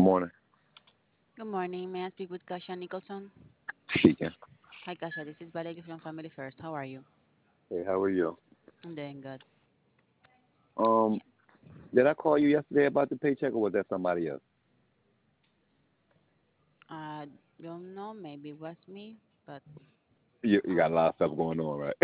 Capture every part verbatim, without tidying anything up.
Good morning. May I speak with Kasha Nicholson? Speaking. Hi, Kasha. This is Balegi from Family First. How are you? Hey, how are you? I'm doing good. Um, Yeah. did I call you yesterday about the paycheck, or was that somebody else? I don't know. Maybe it was me, but You, you got a um, lot of stuff going on, right?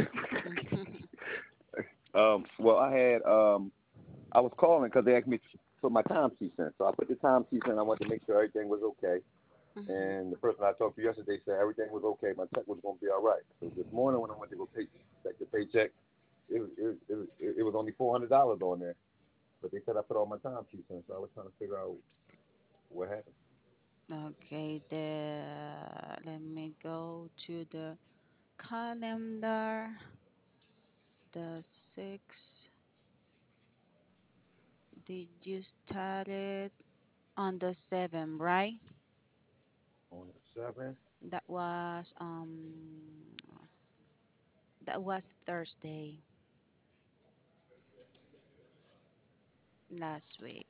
um, well, I had um, I was calling because they asked me to put my time sheets in, so I put the time sheets in. I wanted to make sure everything was okay, mhm. and the person I talked to yesterday said everything was okay. My check was going to be all right. So this morning when I went to go pay check the paycheck, it was it was, it was, it was only four hundred dollars on there, but they said I put all my time sheets in, so I was trying to figure out what happened. Okay. The let me go to the calendar. The six. Did you start it on the seven, right? On the seventh. That was um that was Thursday last week.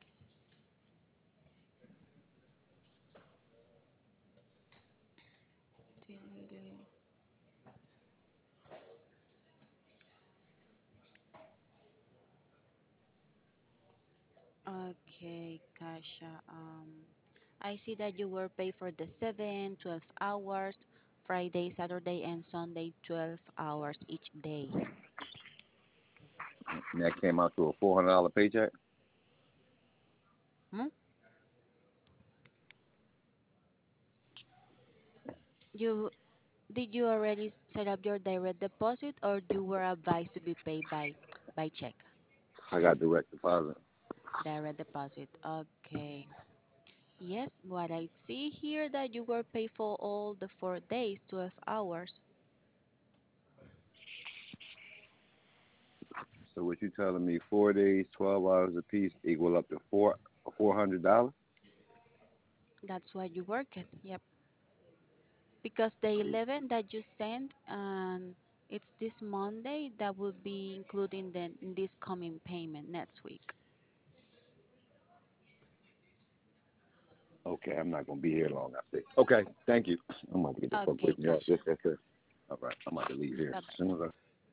Okay, Kasha. Um, I see that you were paid for the seven, twelve hours, Friday, Saturday, and Sunday, twelve hours each day. And that came out to a four hundred dollar paycheck. Hmm? You did you already set up your direct deposit, or you were advised to be paid by by check? I got direct deposit. Direct deposit. Okay. Yes, what I see here that you were paid for all the four days, twelve hours. So what you telling me? Four days, twelve hours a piece, equal up to four four hundred dollars. That's why you work it. Yep. Because the eleven that you sent, and it's this Monday, that will be including the in this coming payment next week. Okay, I'm not gonna be here long. I think. Okay, thank you. I'm about to get the fuck Okay, with me. All Kasha. right, that's it. All right, I'm about to leave here. Bye As bye. soon as I